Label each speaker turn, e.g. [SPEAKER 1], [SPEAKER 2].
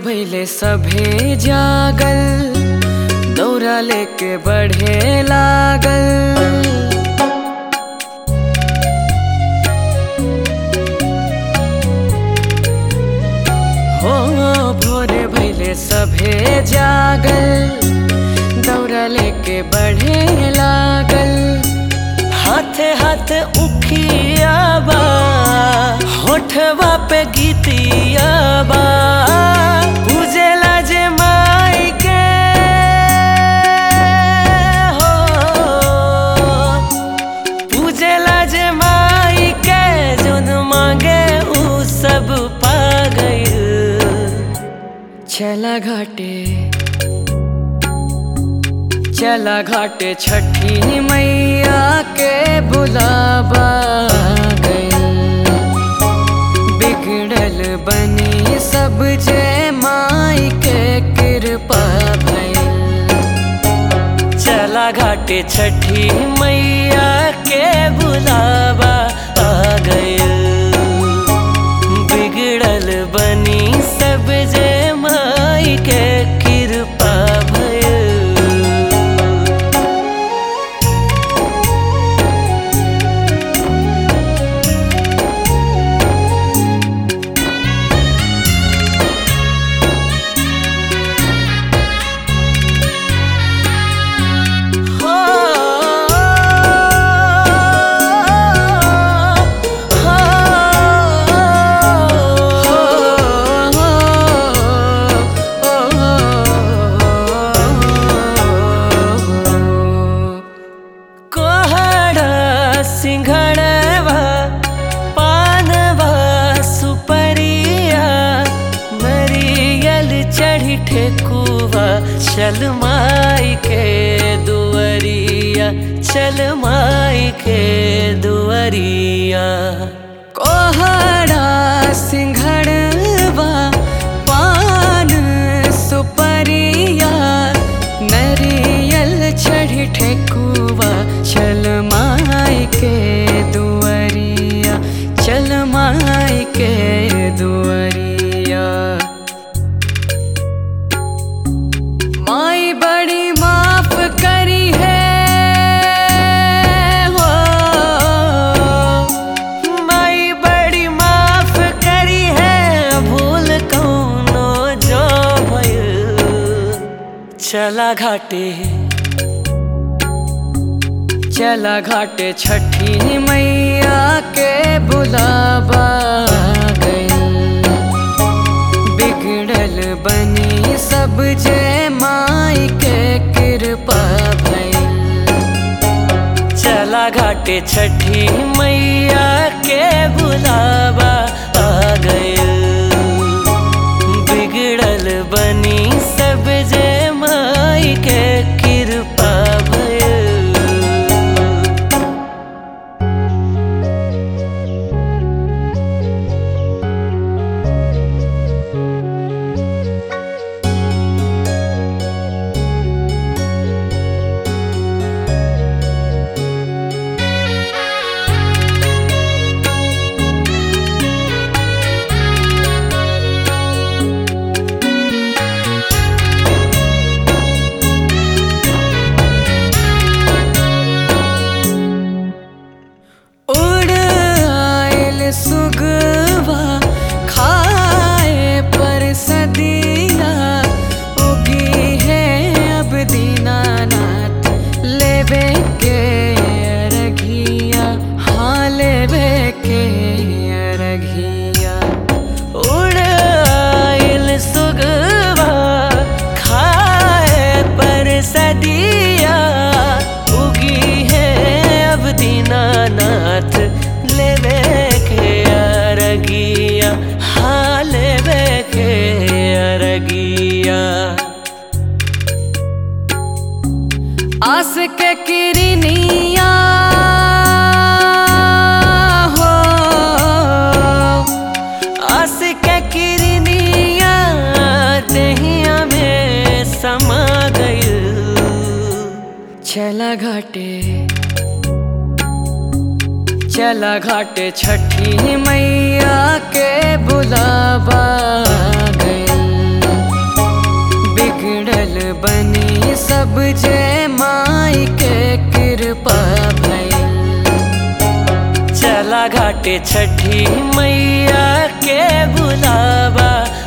[SPEAKER 1] भइले सभे जागल, दौरा लेके बढ़े लागल। हो भोरे भइले सभे जागल, दौरा लेके बढ़े लागल। हाथे हाथ उखिया बा, होठवा पे गीतिया बा। पूजेला जे माई के हो, पूजेला जे माई के, जोन मांगे उ सब पा गइल। चला घाटे, चला घाटे छठी मैया के बुलावा गइल। बिगड़ल बनी सब जे माई के कृपा भइल। चला घाटे छठी मैया के बुलावा आ गइल। बिगड़ल बनी सब जे माई के कृपा भइल। सिंघड़वा पानवा सुपरिया, नरियल चढ़ी ठेकुआ, चल माई के दुअरिया, चल माई के दुअरिया। कोहड़ा सिंघड़वा पान सुपरिया, नरियल चढ़ी ठेकुआ, चल माई के दुअरिया, चल माई के दुअरिया। माई बड़ी माफ करी है हो, माई बड़ी माफ करी है, भूल कौनो जो भइल। चला घाटे, चला घाटे छठी मैया के बुलावा गइल। बिगड़ल बनी सब जे माई के कृपा भइल। चला घाटे छठी मैया के बुलावा आ गइल। बिगड़ल बनी सब जे माई के कृपा भइल। सुगवा खाए पर सदिया, उगी है अब दीनानाथ, लेवे के अरघिया, हाँ लेवे के अरघिया। उड़ आइल सुगवा खाए पर सदिया, उगी है अब दीनानाथ, लेवे अरगिया, हाँ लेवे के अरगिया। आस के किरनिया हो, आस के किरनिया, दहिया में समा गइल। चला घाटे, चला घाटे छठी मैया के बुलावा गइल। बनी सब जे माई के कृपा भइल। चला घाटे छठी मैया के बुलावा